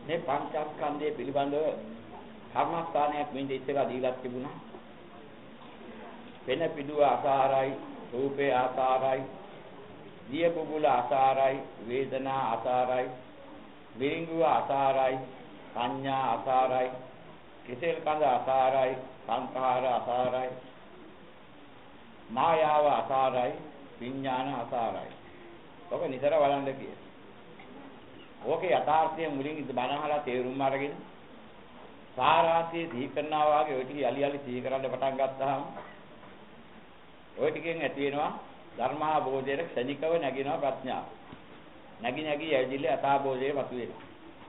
මේ පංචස්කන්ධය පිළිබඳව කර්මස්ථානයක් මෙන්න ඉස්සෙල්ලා දීලා තිබුණා. වෙන පිටුව ආකාරයි, රූපේ ආකාරයි, දිය බුබුල ආකාරයි, වේදනා ආකාරයි, විරිංගුව ආකාරයි, සංඥා ආකාරයි, කෙසෙල් කඳ ආකාරයි, සංඛාර ආකාරයි, මායාව ආකාරයි, විඥාන ආකාරයි. ඔක නිතර බලන්න කිය. ඕකේ යථාර්ථය මුලින් බණහලා තේරුම් අරගෙන සාරාංශය සිහි කරනවා වගේ ඔය ටික යලි යලි සිහි කරන්න පටන් ගත්තාම ඔය ටිකෙන් ඇති වෙනවා ධර්මාභෝධයේ ක්ෂණිකව නැගිනවා ප්‍රඥාව. නැගි නැගි ඇවිදින්න යථාභෝධයේ මතුවෙනවා.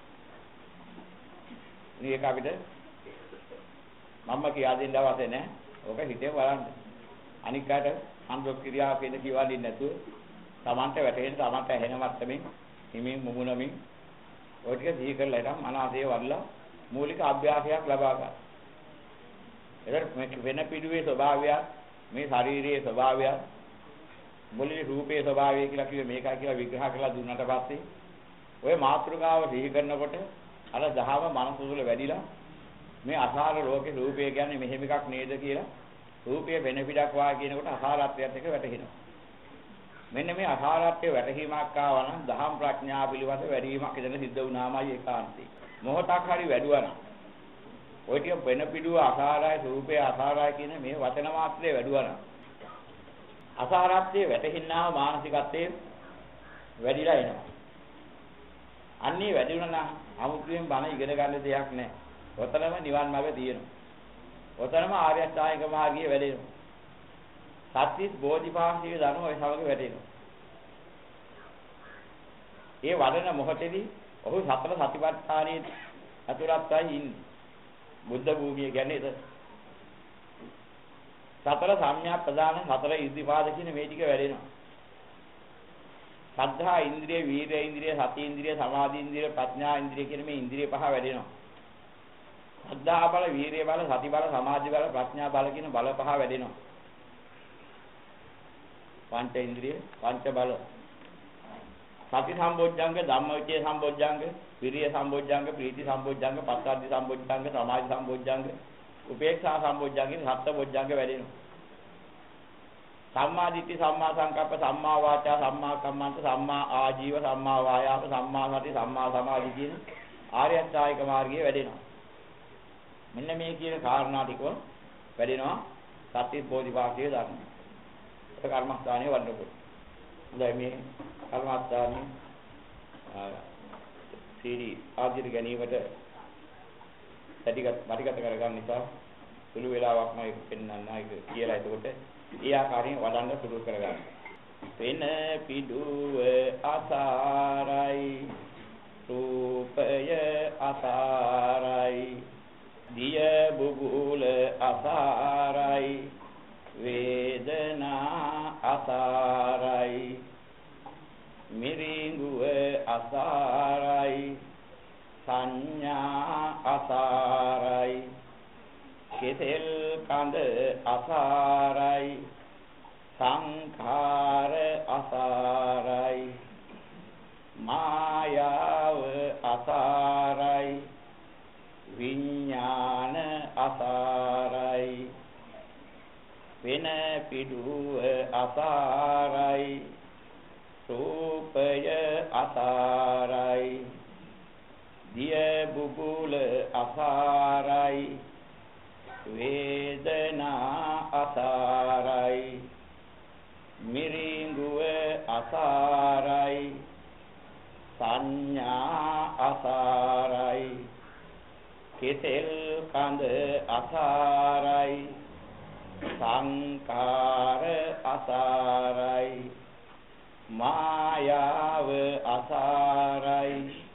මේක අපිට මම්ම කියා දෙන්න අවශ්‍ය නැහැ. ඕක හිතේ බලන්න. අනික් කාට අනුරෝධ ක්‍රියාව කියන කිව්වලින් නැතුව Tamante වැටෙන්න Tamante ඇහෙන මට්ටමින් හිමින් මුමුණමින් ඔය ටික සිහි කරලා ඉතින් අනාසය වඩලා මූලික අභ්‍යාසයක් ලබා ගන්න. එතකොට මේ වෙන පිටුවේ ස්වභාවය මේ ශාරීරියේ ස්වභාවය මුලින් රූපයේ ස්වභාවය කියලා කිව්වේ මේකයි කියලා විග්‍රහ කරලා දුන්නාට පස්සේ ඔය මාතෘකාව සිහි කරනකොට අර දහම මනස තුළ වැඩිලා මේ අසාර ලෝකේ රූපය කියන්නේ මෙහෙම එකක් නේද කියලා රූපය වෙන පිටක් වා කියනකොට අසාරත්වයට එක වැටහෙනවා. මෙන්න මේ අසාරත්වයේ වැටහීමක් ආවා නම් දහම් ප්‍රඥා පිළිබඳ වැඩිවීමක් එතන සිද්ධ වුණාමයි ඒකාන්තේ. මොහොතක් හරි වැඩුවා නම් ඔය ටික වෙන පිටුව අසාරයි රූපය අසාරයි කියන මේ වචන මාත්‍රේ වැඩුවා නම් අසාරත්වයේ වැටහින්නාම මානසිකත්වයේ වැඩිලා එනවා. අන්නේ වැඩි වුණා නම් අමුතුවෙන් බණ ඉගෙන ගන්න දෙයක් නැහැ. ඔතනම නිවන් මාර්ගය තියෙනවා. ඔතනම ආර්ය අෂ්ටාංගික මාර්ගය වැඩෙනවා. සත්‍විස් බෝධිපාක්ෂික ධර්ම ඔය සමග වැඩෙනවා. ඒ වඩන මොහොතේදී ඔහු සතර සතිපට්ඨානයේ අතුරත්වයි ඉන්නේ. බුද්ධ භූමිය කියන්නේ ඒක. සතර සම්‍යක් ප්‍රදාන සතර ඉද්ධිපාද කියන මේ ටික වැඩෙනවා. සද්ධා ඉන්ද්‍රිය, වීර්ය ඉන්ද්‍රිය, සති ඉන්ද්‍රිය, සමාධි ඉන්ද්‍රිය, ප්‍රඥා ඉන්ද්‍රිය කියන මේ ඉන්ද්‍රිය පහ වැඩෙනවා. සද්ධා බල, වීර්ය බල, සති බල, සමාධි බල, ප්‍රඥා බල කියන බල පහ වැඩෙනවා. පංච ඉන්ද්‍රිය, පංච බල. සති සම්බොජ්ජංග, ධම්මවිචේ සම්බොජ්ජංග, විරිය සම්බොජ්ජංග, ප්‍රීති සම්බොජ්ජංග, පස්සද්ධි සම්බොජ්ජංග, සමාධි සම්බොජ්ජංග, උපේක්ෂා සම්බොජ්ජංග, සත්ත බොජ්ජංග වැඩෙනවා. සම්මා දිට්ඨි, සම්මා සංකප්ප, සම්මා වාචා, සම්මා කම්මන්ත, සම්මා ආජීව, සම්මා වායාම, සම්මා සති, සම්මා සමාධි කියන ආර්ය අෂ්ටාංගික මාර්ගයේ වැඩෙනවා. මෙන්න මේ කියන කාරණා ටික වැඩෙනවා සත්‍ය බෝධිපාක්ෂික ධර්ම. ඒක කර්මස්ථානයේ වඩනකොට. හොඳයි මේ කර්මස්ථානයේ සීරි ආධිර ගැනීමට පටිගත කරගන්න නිසා සුළු වේලාවක්ම ඒක පෙන්වන්න ඒක කියලා එතකොට ඒ ආකාරයෙන් වඩන්න සුළු කරගන්න. වෙන පිඩුව අසාරයි රූපය අසාරයි දිය බුබුල අසාරයි වේදනා අසාරයි මිරිඟුව අසාරයි සංඥා අසාරයි කෙසෙල් කඳ අසාරයි සංඛාර අසාරයි මායාව අසාරයි විඥාන අසාරයි වෙන පිඩුව අසාරයි රූපය අසාරයි දිය බුබුල අසාරයි වේදනා අසාරයි මිරිඟුව අසාරයි සංඥා අසාරයි කෙසෙල් කඳ අසාරයි සංකාර අසාරයි මායාව අසාරයි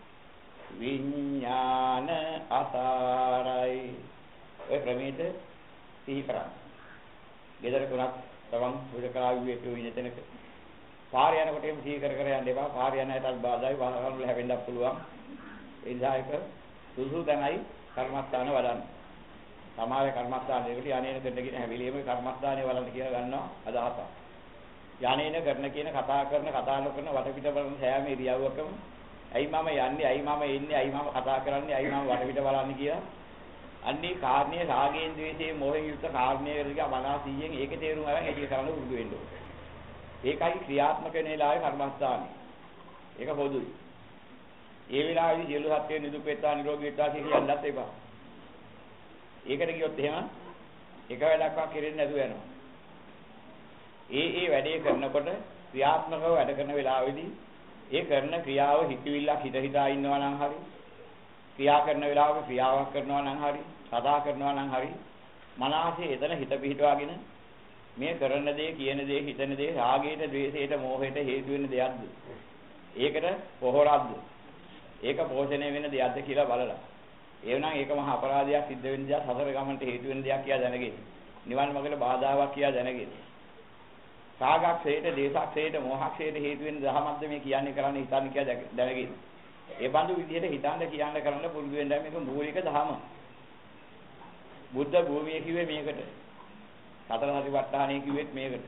විඥාන අසාරයි ඔය ක්‍රමයට සිහි කරන්න. ගෙදර තුනක් තවන් උඩ කරාවියේ කියන තැනක පාර යනකොට එම් සිහි කර කර යන්න එපා. පාර යන හැටත් බාධායි වාහන වල හැවෙන්නත් පුළුවන්. ඒ නිසා ඒක සුසු දැනයි කර්මස්ථාන වඩන්න. සමාවේ කර්මස්ථානයකට යන්නේන දෙන්න කියන හැවිලියම කර්මස්ථානයේ වලන්න කියලා ගන්නවා අදහසක්. යන්නේන කරන කියන කතා නොකරන වටපිට බලන සෑම ඉරියව්වකම ඇයි මම යන්නේ? ඇයි මම ඉන්නේ? ඇයි මම කතා කරන්නේ? ඇයි මම වටපිට බලන්නේ කියලා. අන්නේ කාරණේ රාගයෙන් ද්වේෂයෙන් මොහෙන් යුක්ත කාරණේ වලදී මනස 100න් ඒකේ තේරුම අරන් ඒක කරන්න උරුදු වෙන්න ඕනේ. ඒකයි ක්‍රියාත්මක වෙන වෙලාවේ කර්මස්ථානේ. ඒක පොදුයි. ඒ වෙලාවේදී සියලු සත්ත්වයන් නිදුක් වෙත්වා නිරෝගී වෙත්වා කියන්නත් එපා. ඒකට කියොත් එහෙම එක වැඩක්වත් කෙරෙන්නේ නැතුව යනවා. ඒ වැඩේ කරනකොට ක්‍රියාත්මකව වැඩ කරන වෙලාවේදී ඒ කරන ක්‍රියාව හිතවිල්ලක් හිතා ඉන්නවා නම් හරි ක්‍රියා කරන වෙලාවක ක්‍රියාවක් කරනවා නම් හරි සදා කරනවා නම් හරි මනසේ එතන හිත පිහිටවාගෙන මේ කරන දේ කියන දේ හිතන දේ රාගයට ද්වේෂයට මෝහයට හේතු වෙන දෙයක්ද ඒකට පොහොරක්ද ඒක පෝෂණය වෙන දෙයක්ද කියලා බලලා එවනම් ඒක මහා අපරාධයක් සිද්ධ වෙන දෙයක් හතර ගමන්ට හේතු වෙන දෙයක් කියලා දැනගෙන නිවන් මාර්ගයට බාධාවක් කියලා දැනගෙන රාගක්ෂේට දේශක්ෂේට මොහක්ෂේට හේතු වෙන දහමක්ද මේ කියන්නේ කරන්නේ හිතන්නේ කියලා දැනගෙන ඒ බඳු විදිහට හිතන්න කියන්න කරන්න පුරුදු වෙන්න මේක මූලික ධර්ම. බුද්ධ භූමිය කිව්වේ මේකට. සතර සතිපට්ඨානය කිව්වෙත් මේකට.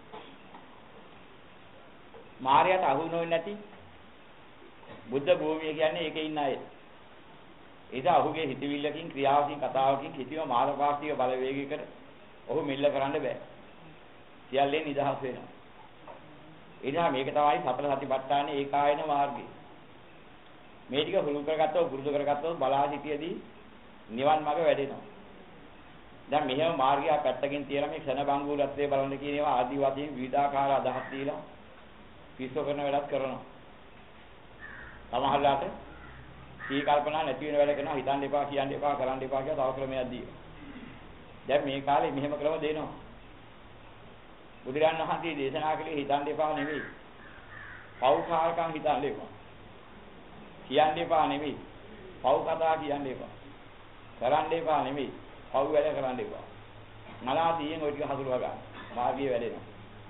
මායයට අහු නොවෙන්නේ නැති බුද්ධ භූමිය කියන්නේ ඒකේ ඉන්න අය. ඒක අහුගේ හිතවිල්ලකින් ක්‍රියාවකින් කතාවකින් කිසිම මානපාක්ෂික බලවේගයකට ඔහු මිල්ල කරන්න බෑ. සියල්ලෙන් නිදහස් වෙනවා. එනිසා මේක තමයි සතර සතිපට්ඨානයේ ඒකායන මාර්ගය. මේ ටික පුරුදු කරගත්තොත් බලා සිටියේදී නිවන් මාර්ග වැඩෙනවා. දැන් මෙහෙම මාර්ගය පැත්තකින් තියලා මේ ක්ෂණ බංගුලත්වයේ බලන්න කියන ඒවා ආදි වශයෙන් විවිධාකාර අදහස් දීලා පිස්සු කරන වැඩක් කරනවා. සමහරවිට සී කල්පනා නැති වෙන වැඩ කරනවා හිතන්න එපා කියන්න එපා කරන්න එපා කියලා තව ක්‍රමයක් දීලා. දැන් මේ කාලේ මෙහෙම ක්‍රම දෙනවා. බුදුරජාණන් වහන්සේ දේශනා කළේ හිතන්න එපා නෙමෙයි. පෞකාරකම් හිතන්න එපා. කියන්න එපා නෙමෙයි. පව් කතා කියන්න එපා. කරන්න එපා නෙමෙයි. පව් වැඩ කරන්න එපා. මලාදීයෙන් ওই ටික හසුරුවා ගන්න. මාර්ගය වැඩෙනවා.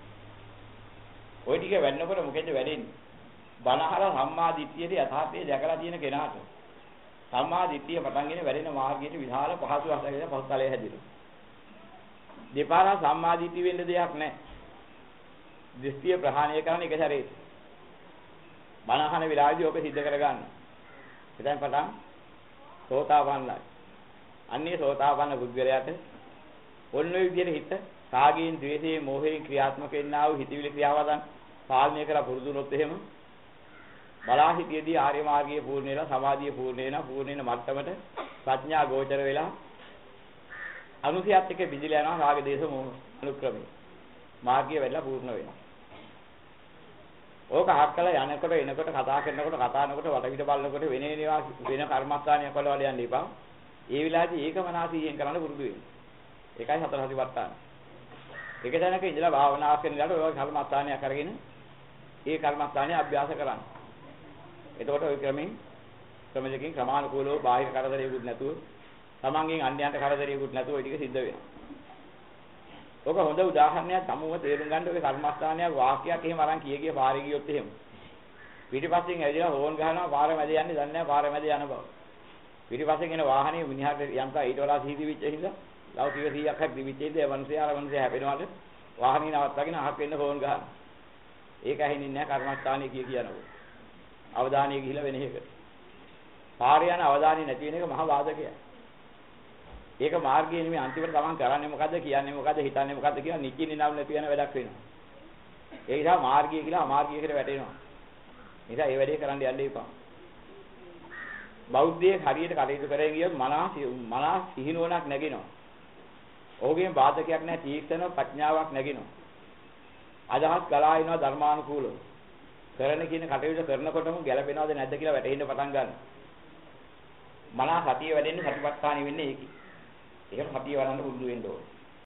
ওই ටික වැඩනකොට මොකෙන්ද වැඩෙන්නේ? බණහර සම්මා දිට්ඨියේ යථාර්ථය දැකලා තියෙන කෙනාට සම්මා දිට්ඨිය පටන්ගෙන වැඩෙන මාර්ගයට විශාල පහසුවක් ලැබෙන පහුතලයේ හැදිරෙනවා. දෙපාරක් සම්මා දිට්ඨිය වෙන්න දෙයක් නැහැ. දෘෂ්ටිය ප්‍රහාණය කරන එක සැරේ. බණහන විලාදී ඔබ සිද්ධ කරගන්න. එතෙන් පටන් සෝතාපන්නයි. අන්නේ සෝතාපන්න බුද්ධරයාට ඔන්න ඔය විදිහට හිත සාගයෙන් ද්වේෂයෙන් මෝහයෙන් ක්‍රියාත්මක වෙන්නා වූ හිතවිලි ක්‍රියාවදන් පාලනය කරලා පුරුදු වුණොත් එහෙම බලා හිටියේදී ආර්ය මාර්ගයේ පූර්ණ වෙලා සමාධිය පූර්ණ වෙන මට්ටමට ප්‍රඥා ගෝචර වෙලා අනුසයත් එක්ක පිළිලා යනවා රාග දේශ මොහ අනුක්‍රමී මාර්ගය වෙලා පූර්ණ වෙනවා. ඕක හක්කලා යනකොට එනකොට කතා කරනකොට වටපිට බලනකොට වෙන කර්මස්ථානයක් වල යන්න එපා. ඒ විලාදී ඒක මනසියෙන් කරන්න පුරුදු වෙන්න. ඒකයි සතර සතිපට්ඨාන. ඒක දැනක ඉඳලා භාවනා කරන ඉඳලා ඔය කර්මස්ථානයක් අරගෙන ඒ කර්මස්ථානය අභ්‍යාස කරන්න. එතකොට ওই ක්‍රමයකින් ක්‍රමානුකූලව බාහිර කරදරයකුත් නැතුව තමන්ගෙන් අන්‍යයන්ට කරදරයකුත් නැතුව ওই ටික සිද්ධ වෙනවා. ඔක හොඳ උදාහරණයක් සමුව තේරුම් ගන්න ඔය කර්මස්ථානයක් වාක්‍යයක් එහෙම අරන් කිය පාරේ ගියොත් එහෙම පිටිපස්සෙන් ඇවිදලා හෝන් ගහනවා පාර මැද යන්නේ දන්නේ නැහැ පාර මැද යන බව. පිටිපස්සෙන් එන වාහනේ මිනිහාට යන්තා ඊට වඩා සීදී වෙච්ච හින්දා ලෞකික 100ක් හරි දිවිච්චේද ඒ මනුස්සයා හැපෙනවාට වාහනේ නවත්තගෙන අහක් වෙන්න හෝන් ගහනවා. ඒක ඇහෙන්නේ නැහැ කර්මස්ථානයේ කියනවා. අවධානය ගිහිලා වෙන එකකට. පාරේ යන අවධානය නැති වෙන එක මහා වාදකයක්. ඒක මාර්ගයේ නෙමෙයි අන්තිමට තමන් කරන්නේ මොකද්ද කියන්නේ මොකද්ද හිතන්නේ මොකද්ද කියලා නිචින් නිනව් නැති වෙන වැඩක් වෙනවා. ඒ නිසා මාර්ගය කියලා අමාර්ගයකට වැටෙනවා. ඒ නිසා ඒ වැඩේ කරන්න යන්න එපා. බෞද්ධයෙක් හරියට කටයුතු කරගෙන ගියොත් මනස සිහිනුවණක් නැගෙනවා. ඔහුගෙන් බාධකයක් නැහැ තීක්ෂණ ප්‍රඥාවක් නැගෙනවා. අදහස් ගලා එනවා ධර්මානුකූලව. කරන කියන කටයුතු කරනකොටම ගැළපෙනවද නැද්ද කියලා වැටහෙන්න පටන් ගන්නවා. මනස සතිය වැඩෙන්නේ සතිපට්ඨානෙ වෙන්නේ ඒකයි. ඒකට සතිය වඩන්න පුරුදු වෙන්න ඕනේ.